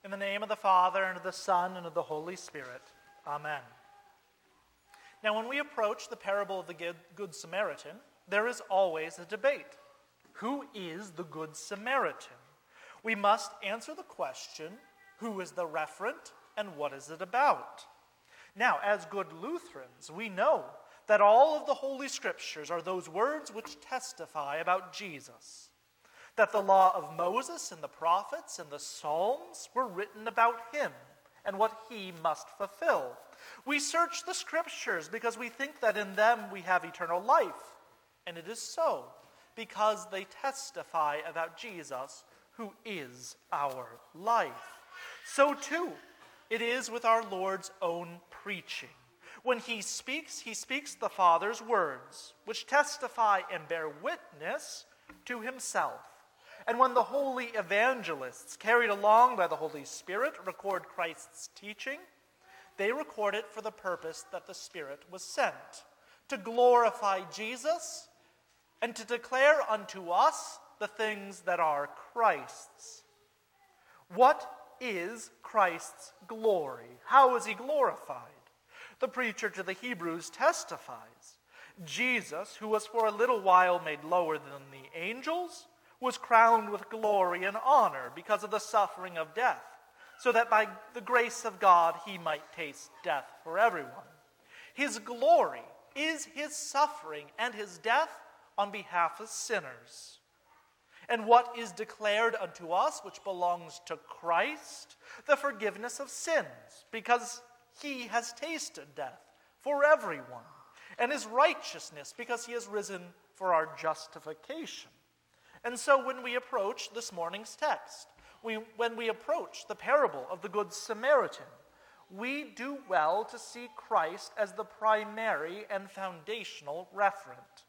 In the name of the Father, and of the Son, and of the Holy Spirit. Amen. Now, when we approach the parable of the Good Samaritan, there is always a debate. Who is the Good Samaritan? We must answer the question, who is the referent, and what is it about? Now, as good Lutherans, we know that all of the Holy Scriptures are those words which testify about Jesus. That the law of Moses and the prophets and the Psalms were written about him and what he must fulfill. We search the Scriptures because we think that in them we have eternal life. And it is so, because they testify about Jesus, who is our life. So too, it is with our Lord's own preaching. When he speaks the Father's words, which testify and bear witness to himself. And when the holy evangelists, carried along by the Holy Spirit, record Christ's teaching, they record it for the purpose that the Spirit was sent, to glorify Jesus and to declare unto us the things that are Christ's. What is Christ's glory? How is he glorified? The preacher to the Hebrews testifies, Jesus, who was for a little while made lower than the angels, was crowned with glory and honor because of the suffering of death, so that by the grace of God he might taste death for everyone. His glory is his suffering and his death on behalf of sinners. And what is declared unto us, which belongs to Christ? The forgiveness of sins, because he has tasted death for everyone, and his righteousness, because he has risen for our justification. And so when we approach this morning's text, when we approach the parable of the Good Samaritan, we do well to see Christ as the primary and foundational referent.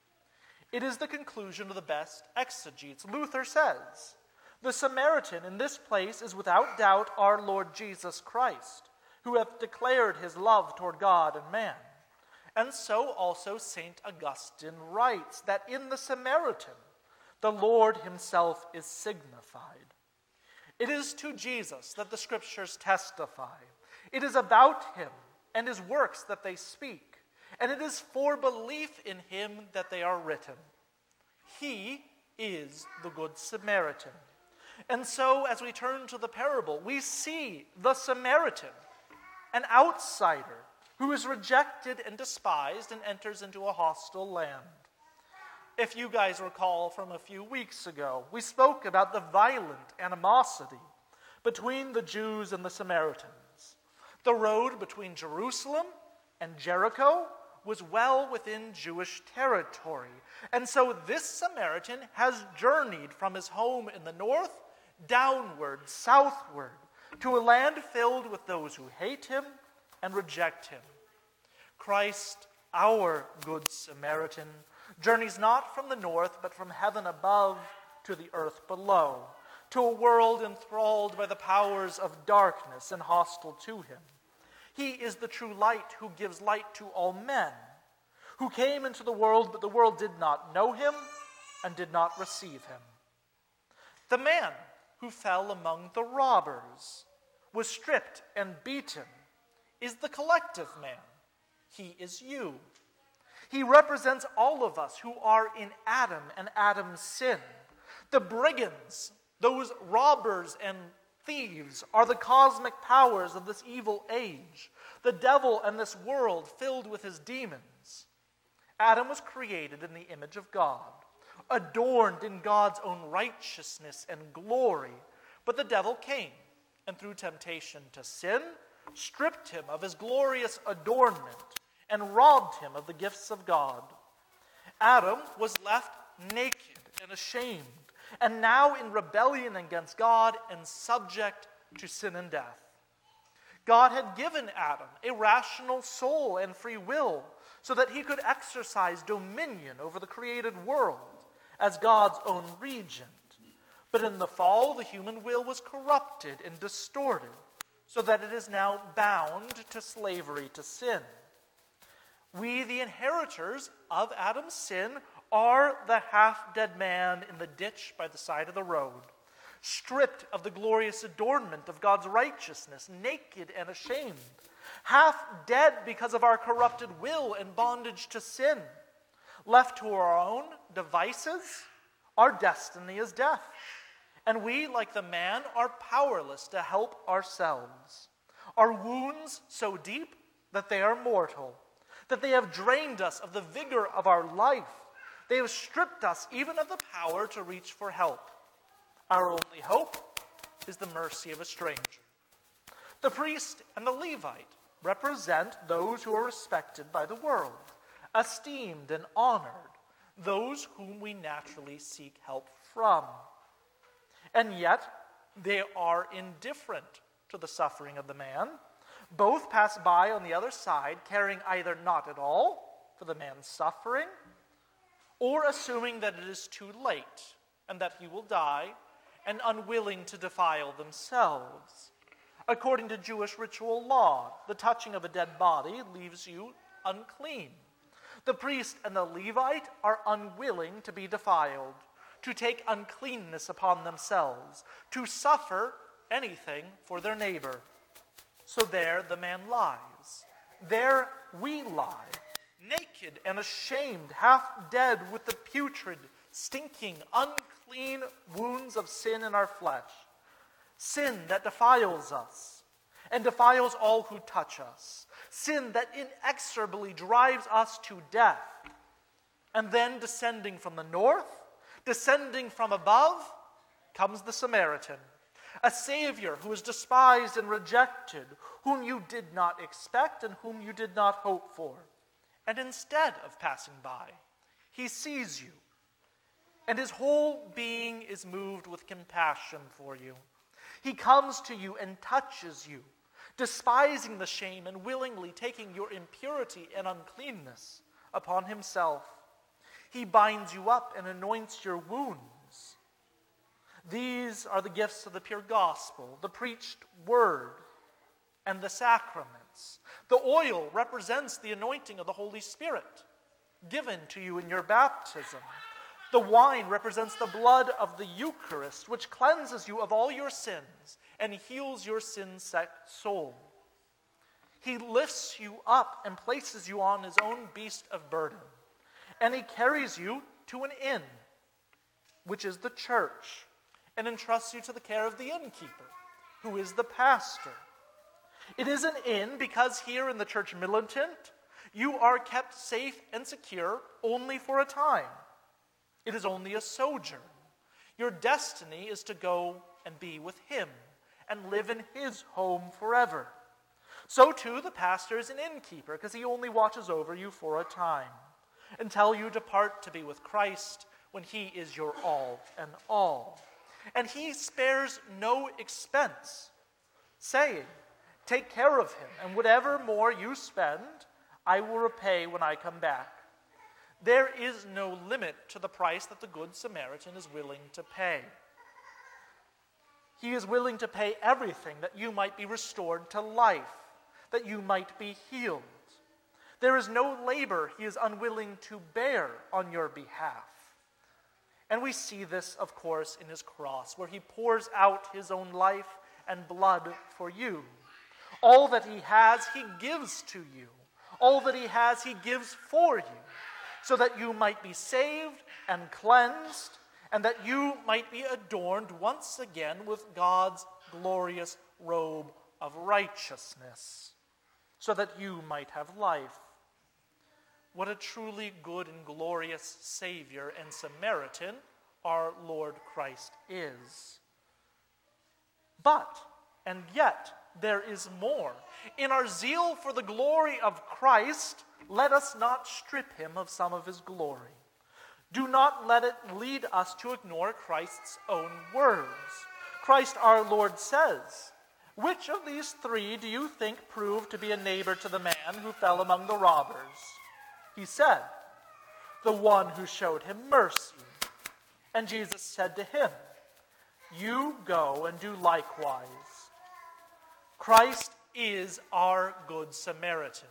It is the conclusion of the best exegetes. Luther says, the Samaritan in this place is without doubt our Lord Jesus Christ, who hath declared his love toward God and man. And so also St. Augustine writes that in the Samaritan, the Lord himself is signified. It is to Jesus that the Scriptures testify. It is about him and his works that they speak, and it is for belief in him that they are written. He is the Good Samaritan. And so, as we turn to the parable, we see the Samaritan, an outsider who is rejected and despised and enters into a hostile land. If you guys recall from a few weeks ago, we spoke about the violent animosity between the Jews and the Samaritans. The road between Jerusalem and Jericho was well within Jewish territory. And so this Samaritan has journeyed from his home in the north downward, southward, to a land filled with those who hate him and reject him. Christ, our Good Samaritan, journeys not from the north, but from heaven above to the earth below, to a world enthralled by the powers of darkness and hostile to him. He is the true light who gives light to all men, who came into the world, but the world did not know him and did not receive him. The man who fell among the robbers, was stripped and beaten, is the collective man. He is you. He represents all of us who are in Adam and Adam's sin. The brigands, those robbers and thieves, are the cosmic powers of this evil age, the devil and this world filled with his demons. Adam was created in the image of God, adorned in God's own righteousness and glory, but the devil came, and through temptation to sin, stripped him of his glorious adornment and robbed him of the gifts of God. Adam was left naked and ashamed, and now in rebellion against God and subject to sin and death. God had given Adam a rational soul and free will so that he could exercise dominion over the created world as God's own regent. But in the fall, the human will was corrupted and distorted so that it is now bound to slavery to sin. We, the inheritors of Adam's sin, are the half-dead man in the ditch by the side of the road, stripped of the glorious adornment of God's righteousness, naked and ashamed, half dead because of our corrupted will and bondage to sin. Left to our own devices, our destiny is death. And we, like the man, are powerless to help ourselves. Our wounds so deep that they are mortal, that they have drained us of the vigor of our life. They have stripped us even of the power to reach for help. Our only hope is the mercy of a stranger. The priest and the Levite represent those who are respected by the world, esteemed and honored, those whom we naturally seek help from. And yet, they are indifferent to the suffering of the man. Both pass by on the other side, caring either not at all for the man's suffering, or assuming that it is too late and that he will die, and unwilling to defile themselves. According to Jewish ritual law, the touching of a dead body leaves you unclean. The priest and the Levite are unwilling to be defiled, to take uncleanness upon themselves, to suffer anything for their neighbor. So there the man lies. There we lie, naked and ashamed, half dead with the putrid, stinking, unclean wounds of sin in our flesh. Sin that defiles us and defiles all who touch us. Sin that inexorably drives us to death. And then descending from the north, descending from above, comes the Samaritan, a Savior who is despised and rejected, whom you did not expect and whom you did not hope for. And instead of passing by, he sees you, and his whole being is moved with compassion for you. He comes to you and touches you, despising the shame and willingly taking your impurity and uncleanness upon himself. He binds you up and anoints your wounds. These are the gifts of the pure gospel, the preached word, and the sacraments. The oil represents the anointing of the Holy Spirit, given to you in your baptism. The wine represents the blood of the Eucharist, which cleanses you of all your sins and heals your sin-sick soul. He lifts you up and places you on his own beast of burden, and he carries you to an inn, which is the church, and entrusts you to the care of the innkeeper, who is the pastor. It is an inn because here in the church militant, you are kept safe and secure only for a time. It is only a sojourn. Your destiny is to go and be with him and live in his home forever. So too the pastor is an innkeeper because he only watches over you for a time until you depart to be with Christ when he is your all and all. And he spares no expense, saying, "Take care of him, and whatever more you spend, I will repay when I come back." There is no limit to the price that the Good Samaritan is willing to pay. He is willing to pay everything that you might be restored to life, that you might be healed. There is no labor he is unwilling to bear on your behalf. And we see this, of course, in his cross, where he pours out his own life and blood for you. All that he has, he gives to you. All that he has, he gives for you, so that you might be saved and cleansed, and that you might be adorned once again with God's glorious robe of righteousness, so that you might have life. What a truly good and glorious Savior and Samaritan our Lord Christ is. But, and yet, there is more. In our zeal for the glory of Christ, let us not strip him of some of his glory. Do not let it lead us to ignore Christ's own words. Christ our Lord says, "Which of these three do you think proved to be a neighbor to the man who fell among the robbers?" He said, "The one who showed him mercy." And Jesus said to him, "You go and do likewise." Christ is our Good Samaritan.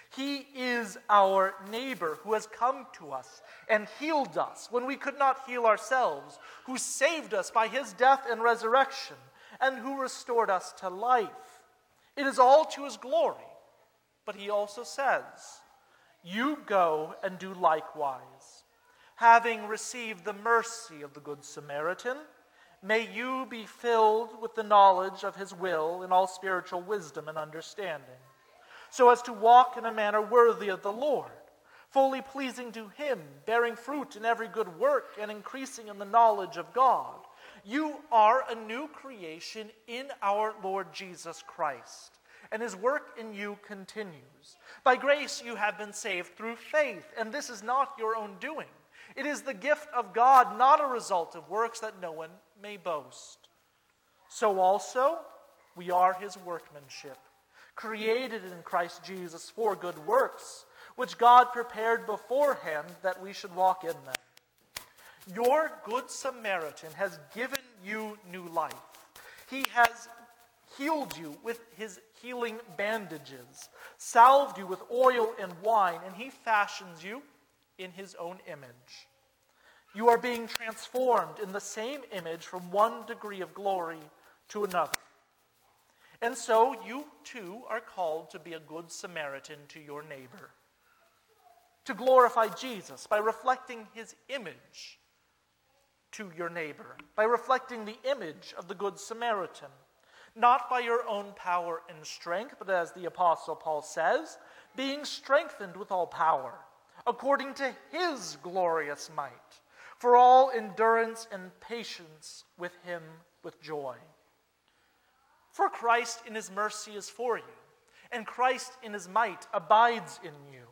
He is our neighbor who has come to us and healed us when we could not heal ourselves, who saved us by his death and resurrection, and who restored us to life. It is all to his glory. But he also says, "You go and do likewise. Having received the mercy of the Good Samaritan, may you be filled with the knowledge of his will in all spiritual wisdom and understanding, so as to walk in a manner worthy of the Lord, fully pleasing to him, bearing fruit in every good work and increasing in the knowledge of God. You are a new creation in our Lord Jesus Christ, and his work in you continues. By grace you have been saved through faith, and this is not your own doing. It is the gift of God, not a result of works, that no one may boast. So also we are his workmanship, created in Christ Jesus for good works, which God prepared beforehand that we should walk in them. Your Good Samaritan has given you new life. He has healed you with his healing bandages, salved you with oil and wine, and he fashions you in his own image. You are being transformed in the same image from one degree of glory to another. And so you too are called to be a good Samaritan to your neighbor, to glorify Jesus by reflecting his image to your neighbor, by reflecting the image of the Good Samaritan, not by your own power and strength, but as the Apostle Paul says, being strengthened with all power, according to his glorious might, for all endurance and patience with him with joy. For Christ in his mercy is for you, and Christ in his might abides in you.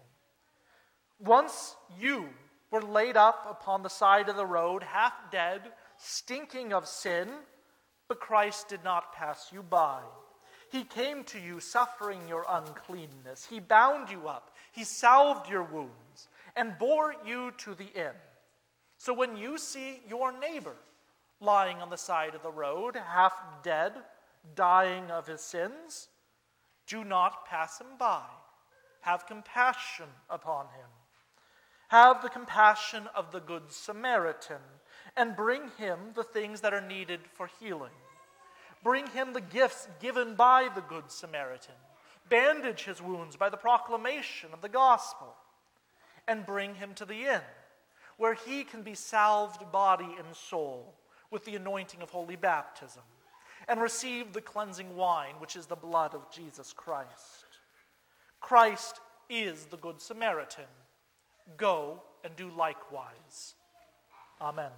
Once you were laid up upon the side of the road, half dead, stinking of sin, but Christ did not pass you by. He came to you suffering your uncleanness. He bound you up. He salved your wounds and bore you to the inn. So when you see your neighbor lying on the side of the road, half dead, dying of his sins, do not pass him by. Have compassion upon him. Have the compassion of the Good Samaritan, and bring him the things that are needed for healing. Bring him the gifts given by the Good Samaritan. Bandage his wounds by the proclamation of the gospel. And bring him to the inn, where he can be salved body and soul with the anointing of holy baptism, and receive the cleansing wine, which is the blood of Jesus Christ. Christ is the Good Samaritan. Go and do likewise. Amen.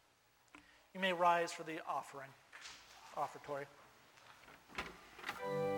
You may rise for the offertory.